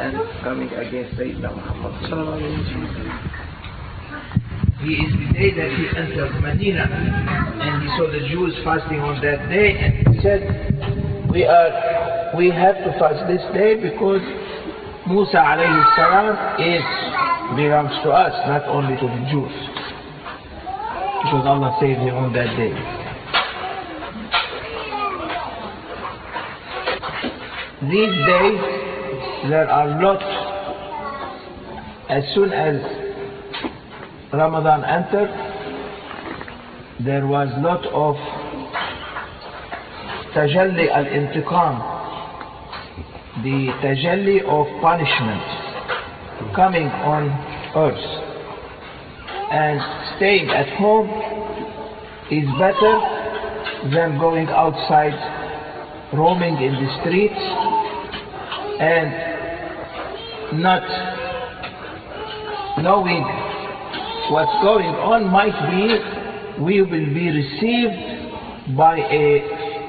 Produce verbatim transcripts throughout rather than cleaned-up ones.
and coming against Sayyidina Muhammad. He is the day that he entered Medina, and he saw the Jews fasting on that day, and he said, we are, we have to fast this day because Musa alayhi salam is, belongs to us, not only to the Jews, because Allah saved him on that day. These days, there are lots, as soon as Ramadan entered, there was lot of tajalli al-intiqam, the tajalli of punishment coming on earth, and staying at home is better than going outside, roaming in the streets and not knowing what's going on. Might be we will be received by a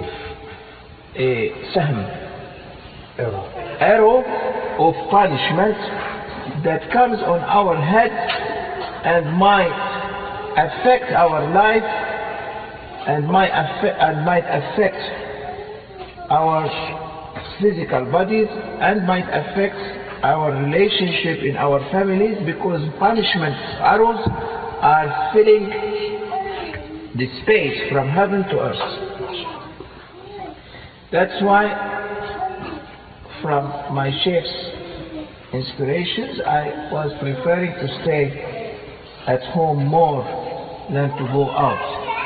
a sahm, arrow. arrow of punishment that comes on our head and might affect our life and might affect, and might affect our physical bodies and might affect our relationship in our families, because punishment arrows are filling the space from heaven to earth. That's why from my Sheikh's inspirations I was preferring to stay at home more than to go out.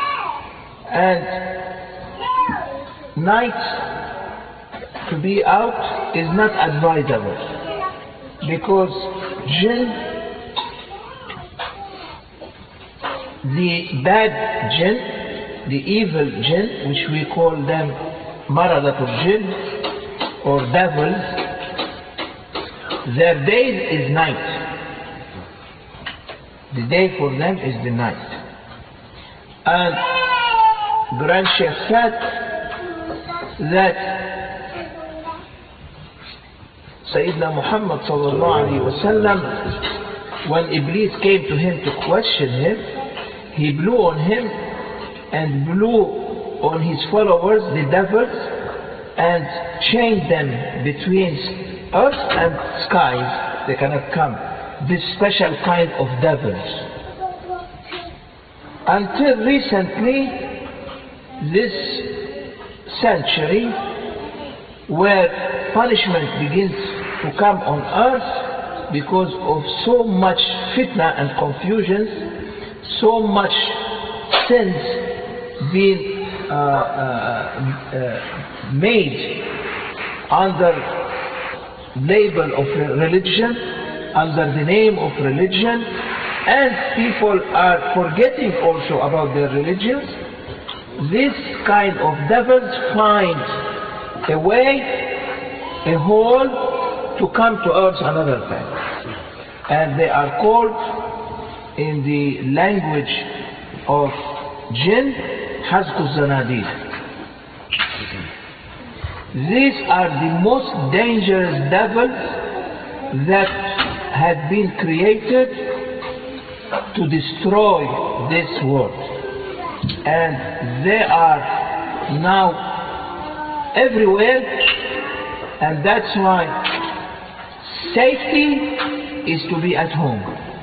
And night to be out is not advisable, because jinn, the bad jinn, the evil jinn, which we call them maradatul jinn or devils, their days is night. The day for them is the night. And Grand Sheikh said that Sayyidina Muhammad sallallahu alayhi wa sallam, when Iblis came to him to question him, he blew on him and blew on his followers, the devils, and chained them between earth and skies. They cannot come. This special kind of devils. Until recently, this century, where punishment begins to come on earth because of so much fitna and confusion, so much sins being uh, uh, uh, made under label of religion, under the name of religion, and people are forgetting also about their religions. This kind of devils find a way, a hole to come to earth another time. And they are called in the language of jinn, Hazku Zanadid. These are the most dangerous devils that had been created to destroy this world. And they are now everywhere, and that's why safety is to be at home.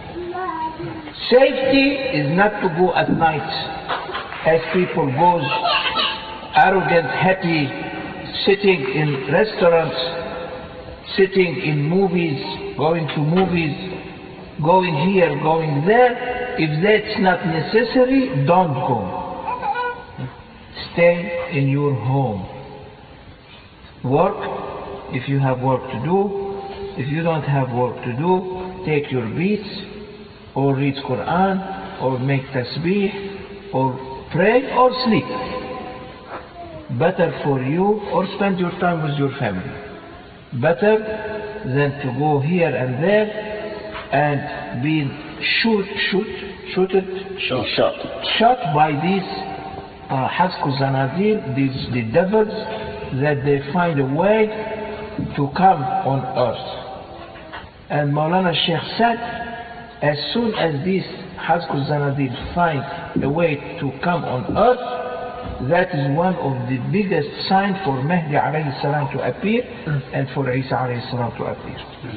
Safety is not to go at night as people go arrogant, happy, sitting in restaurants, sitting in movies, going to movies, going here, going there. If that's not necessary, don't go. Stay in your home. Work if you have work to do. If you don't have work to do, take your beats, or read Quran, or make tasbih, or pray, or sleep. Better for you, or spend your time with your family. Better than to go here and there and being shoot, shoot, shooted, Shot. Shot. shot by these uh, Hazku Zanadil, these the devils, that they find a way to come on earth. And Maulana Sheikh said, as soon as these Hazku Zanadid find a way to come on earth, that is one of the biggest signs for Mahdi alayhi salam to appear and for Isa alayhi salam to appear.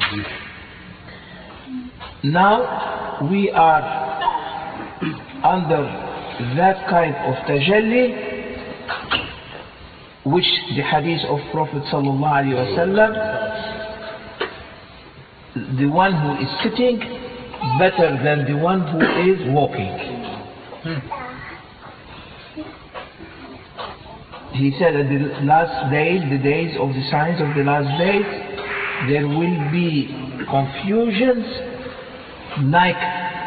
Now we are under that kind of tajalli, which the hadith of Prophet sallallahu alaihi wasallam, the one who is sitting better than the one who is walking. He said that the last days, the days of the signs of the last days, there will be confusions like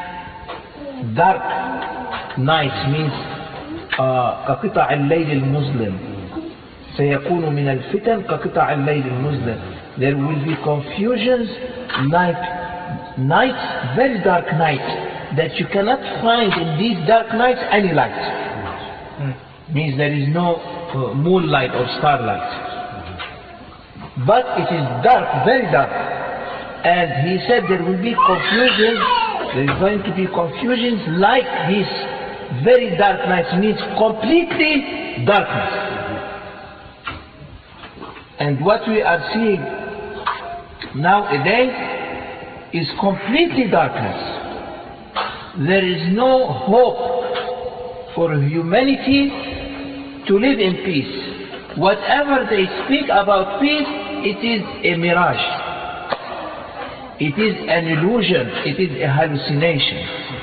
dark nights, means كقطع الليل المظلم. سيكون من الفتن كقطع الليل المظلم. There will be confusions like nights, very dark nights, that you cannot find in these dark nights any light. Mm. Means there is no uh, moonlight or starlight. But it is dark, very dark. And he said there will be confusions, there is going to be confusions like this very dark nights, means completely darkness. And what we are seeing nowadays is completely darkness. There is no hope for humanity to live in peace. Whatever they speak about peace, it is a mirage. It is an illusion. It is a hallucination.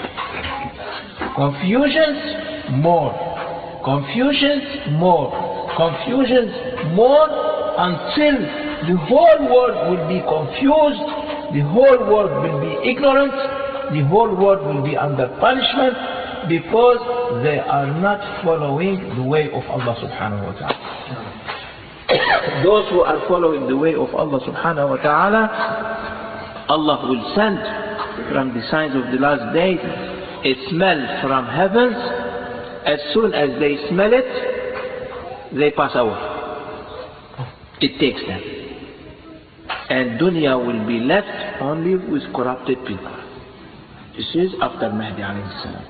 Confusions, more. Confusions, more. Confusions, more, until the whole world will be confused, the whole world will be ignorant, the whole world will be under punishment, because they are not following the way of Allah subhanahu wa ta'ala. Those who are following the way of Allah subhanahu wa ta'ala, Allah will send from the signs of the last days a smell from heavens. As soon as they smell it, they pass away. It takes them. And dunya will be left only with corrupted people. This is after Mahdi alayhi salam.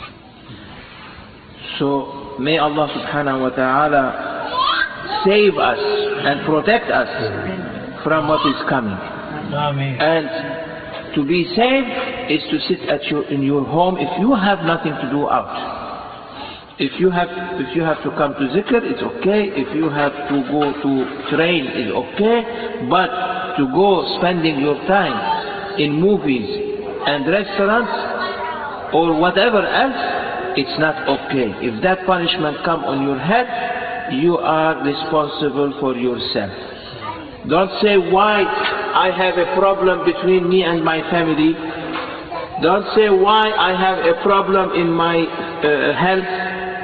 So may Allah subhanahu wa ta'ala save us and protect us from what is coming. Amen. And to be saved is to sit at your, in your home if you have nothing to do out. If you have if you have to come to zikr, it's okay. If you have to go to train, it's okay. But to go spending your time in movies and restaurants or whatever else, it's not okay. If that punishment come on your head, you are responsible for yourself. Don't say why I have a problem between me and my family. Don't say why I have a problem in my uh, health.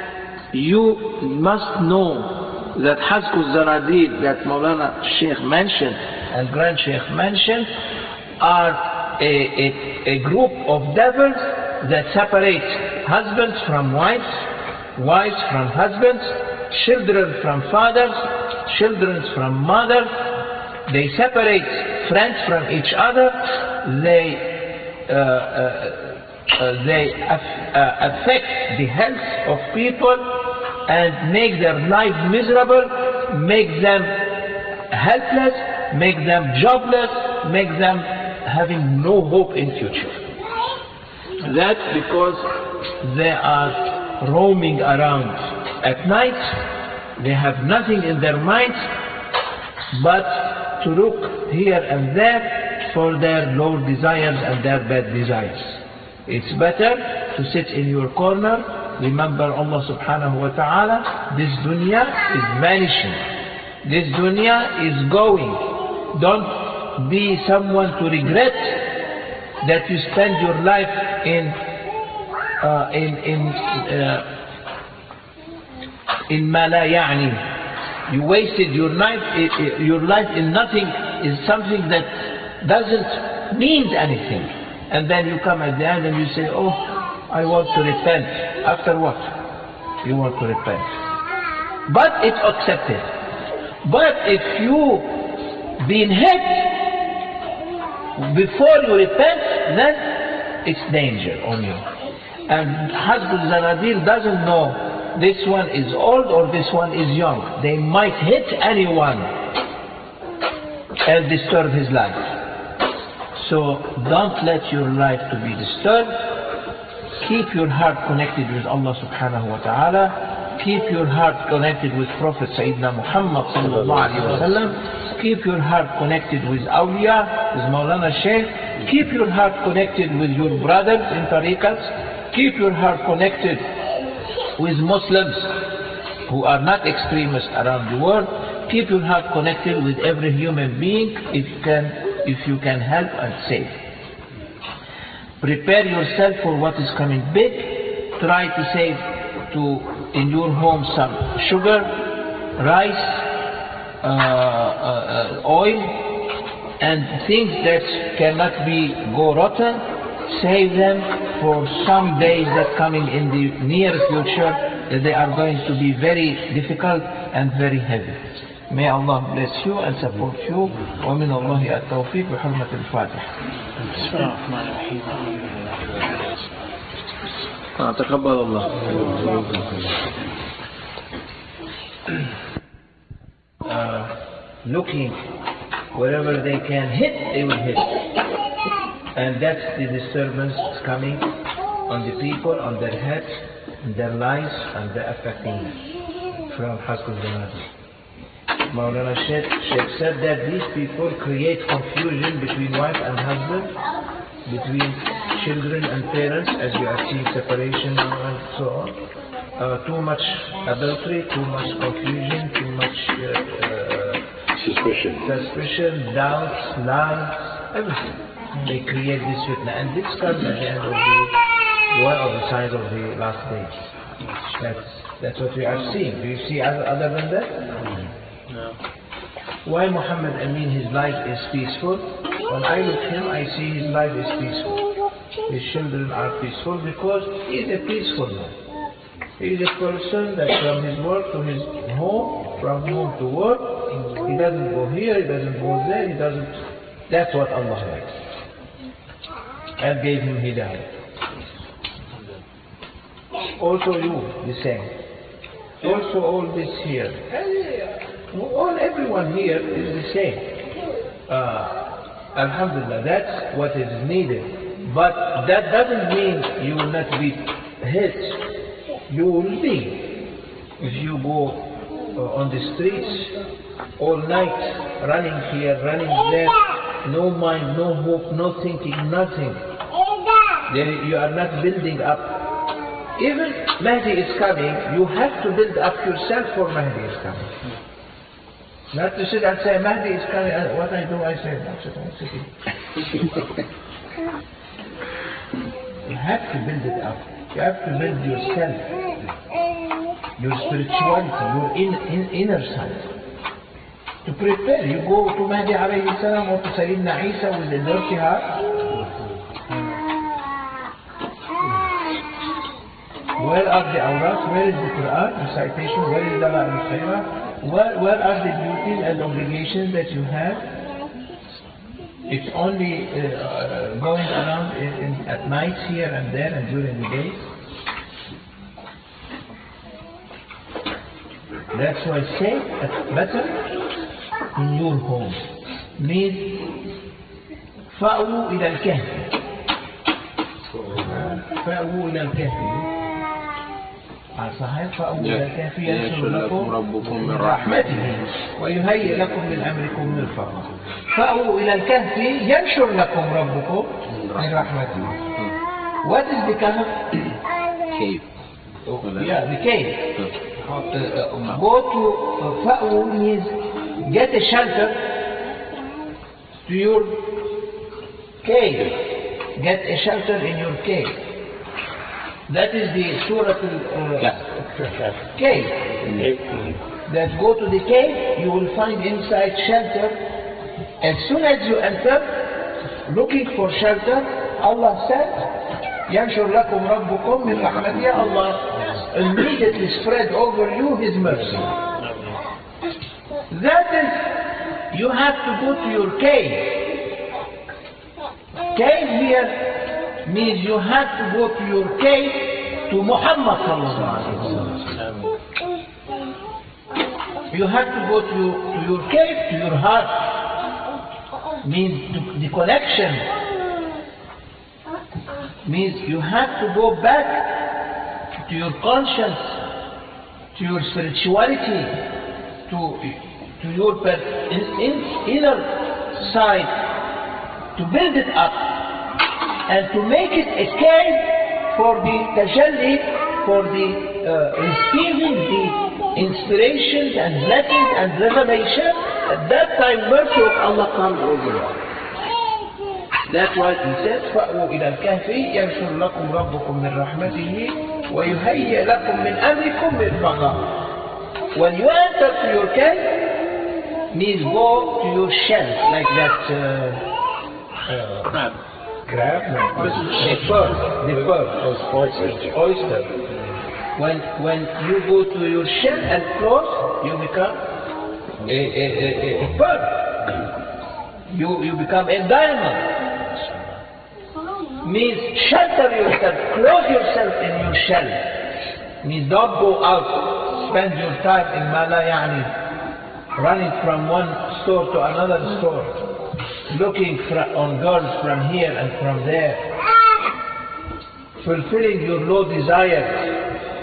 You must know that Hazku Zanadid that Maulana Sheikh mentioned and Grand Sheikh mentioned are a, a, a group of devils that separate husbands from wives, wives from husbands, children from fathers, children from mothers. They separate friends from each other. They uh, uh, uh, they aff uh, affect the health of people and make their life miserable, make them helpless, make them jobless, make them having no hope in future. That's because they are roaming around at night. They have nothing in their minds but to look here and there for their low desires and their bad desires. It's better to sit in your corner, remember Allah subhanahu wa ta'ala. This dunya is vanishing. This dunya is going. Don't be someone to regret that you spend your life in uh, in in uh, in ma la ya'ni. You wasted your life. Your life in nothing is something that doesn't mean anything. And then you come at the end and you say, oh, I want to repent. After what? You want to repent. But it's accepted. But if you been hit Before you repent, then it's danger on you. And Hasbul Zanadil doesn't know this one is old or this one is young. They might hit anyone and disturb his life. So don't let your life to be disturbed. Keep your heart connected with Allah subhanahu wa ta'ala. Keep your heart connected with Prophet Sayyidina Muhammad sallallahu alayhi wa sallam. Keep your heart connected with awliya, with Maulana Shaykh. Keep your heart connected with your brothers in tariqats. Keep your heart connected with Muslims who are not extremists around the world. Keep your heart connected with every human being if you can, if you can help and save. Prepare yourself for what is coming big. Try to save to in your home some sugar, rice, uh, uh, uh, oil, and things that cannot be go rotten. Save them for some days that coming in the near future that they are going to be very difficult and very heavy. May Allah bless you and support you. ومن الله التوفيق بحرمة الفاتحة. تقبل الله. Uh, looking wherever they can hit, they will hit. And that's the disturbance coming on the people, on their heads, in their lives, and they're affecting them from Hasbul Zanadil. Maulana Shaykh, Shaykh said that these people create confusion between wife and husband, between children and parents, as you are seeing separation and so on. Uh, too much adultery, too much confusion, too much uh, uh, suspicion, suspicion, doubts, lies, everything. They create this fitna, and this comes at the end of the one of the signs of the last days. That's that's what we are seeing. Do you see other, other than that? No. Why Muhammad Amin, his life is peaceful? When I look at him, I see his life is peaceful. His children are peaceful because he is a peaceful man. He is a person that from his work to his home, from home to work, he doesn't go here, he doesn't go there, he doesn't. That's what Allah likes. And gave him hidayah. Also you, the same. Also all this here. All everyone here is the same. Uh, Alhamdulillah, that's what is needed. But that doesn't mean you will not be hit. You will be. If you go uh, on the streets all night, running here, running there, no mind, no hope, no thinking, nothing. Then you are not building up. Even Mahdi is coming, you have to build up yourself for Mahdi is coming. Not to sit and say, Mahdi is coming, and what I do, I say, I'm sitting. You have to build it up. You have to build yourself, your spirituality, your in, in, inner side. To prepare, you go to Mahdi alayhi salam or to Sayyidina Isa with a dirty heart. Where are the awrats? Where is the Quran, the citation? Where is the Dala al-Khairah? Where, where are the duties and obligations that you have? It's only uh, going around in, in, at night here and there and during the day. That's why say it's better in your home. Means فأووا إلى الكهف. فأووا إلى الكهف. صحيح فأووا إلى الكهف ينشر لكم ربكم من رحمته ويهيئ لكم من أمركم مرفقا. فأووا إلى الكهف ينشر لكم ربكم من رحمته. What is the kahf? Cave. Yeah, the cave. Uh, go to uh, فأووا means get a shelter to your cave. Get a shelter in your cave. That is the Surah uh, cave. That go to the cave, you will find inside shelter. As soon as you enter, looking for shelter, Allah said, يَنْشُرْ لَكُمْ رَبُّكُمْ مِنْ رَحْمَتِهِ. Allah immediately spread over you His mercy. That is, you have to go to your cave. Cave here means you have to go to your cave to Muhammad sallallahu alaihi wasallam. You have to go to, to your cave, to your heart. Means to, the connection. Means you have to go back to your conscience, to your spirituality, to, to your per, in, in, inner side, to build it up and to make it a cave for the tajalli, for the uh, receiving the inspirations and blessings and revelation. At that time, mercy of Allah comes over you. That's why he says, فَأْوُوا إِلَى الْكَهْفِ يَنْشُرْ لَكُمْ رَبُّكُمْ مِنْ رَحْمَتِهِ وَيُهَيِّئْ لَكُمْ مِنْ أَمْرِكُمْ مِرْفَقًا. When you enter to your cave, means go to your shell, like that uh, uh, crab. Crab? No. The pearl. The pearl. Oyster. Oyster. When, when you go to your shell and close, you become a, a, a, a pearl. You, you become a diamond. Means shelter yourself, close yourself in your shell. Means don't go out, spend your time in mala yani, running from one store to another store, looking on girls from here and from there, fulfilling your low desires.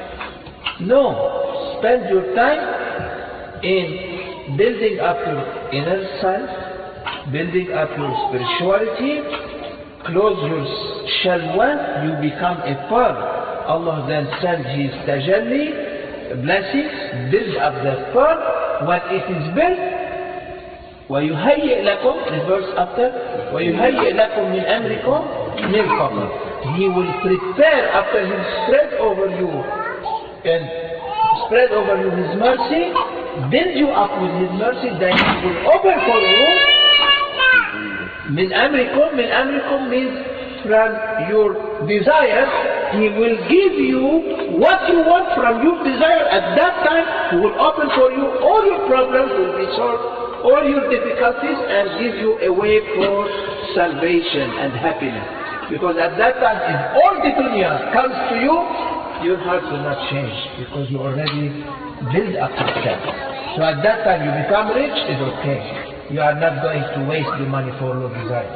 No, spend your time in building up your inner self, building up your spirituality. Close your shell well, you become a pearl. Allah then sends His tajalli, blessings, build up the pearl. When it is built, وَيُهَيِّئْ لَكُمْ, the verse after, وَيُهَيِّئْ لَكُمْ مِنْ أَمْرِكُمْ مِرْفَقًا. He will prepare after He spread over you and spread over you His mercy, build you up with His mercy, then He will open for you. Min amrikum, min amrikum means from your desire, He will give you what you want from your desire. At that time, He will open for you, all your problems will be solved, all your difficulties, and give you a way for salvation and happiness. Because at that time, if all the dunya comes to you, your heart will not change, because you already build up yourself. So at that time, you become rich, it's okay. You are not going to waste the money for your desires.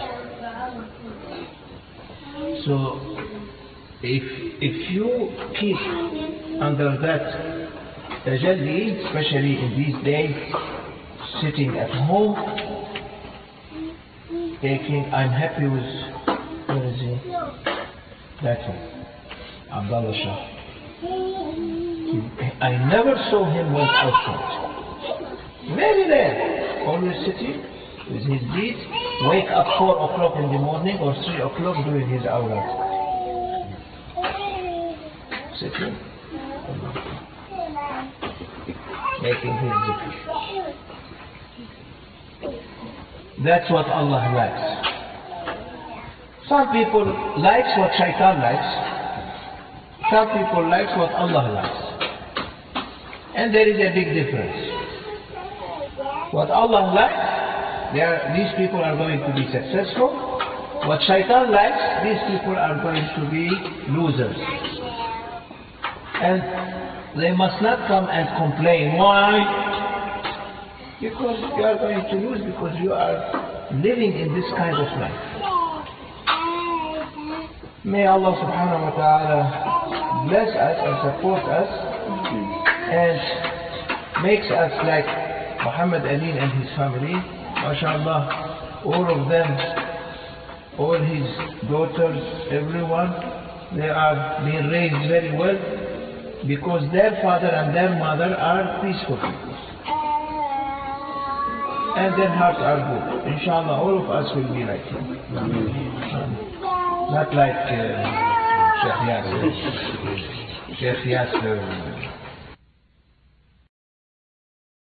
So, if if you keep under that tajalli, especially in these days, sitting at home, taking, I'm happy with, where is he? That one, Abdullah Shah. I never saw him went outside. Very rare. Always sitting with his deeds, wake up four o'clock in the morning or three o'clock doing his hours. Sitting, making his zikr. That's what Allah likes. Some people likes what shaitan likes. Some people likes what Allah likes. And there is a big difference. What Allah likes, they are, these people are going to be successful. What shaitan likes, these people are going to be losers. And they must not come and complain. Why? Because you are going to lose, because you are living in this kind of life. May Allah subhanahu wa ta'ala bless us and support us and makes us like Muhammad Amin and his family, mashallah, all of them, all his daughters, everyone, they are being raised very well because their father and their mother are peaceful people. And their hearts are good. Inshallah, all of us will be like him. Not like uh, Sheikh Yasser. Sheikh Yasser.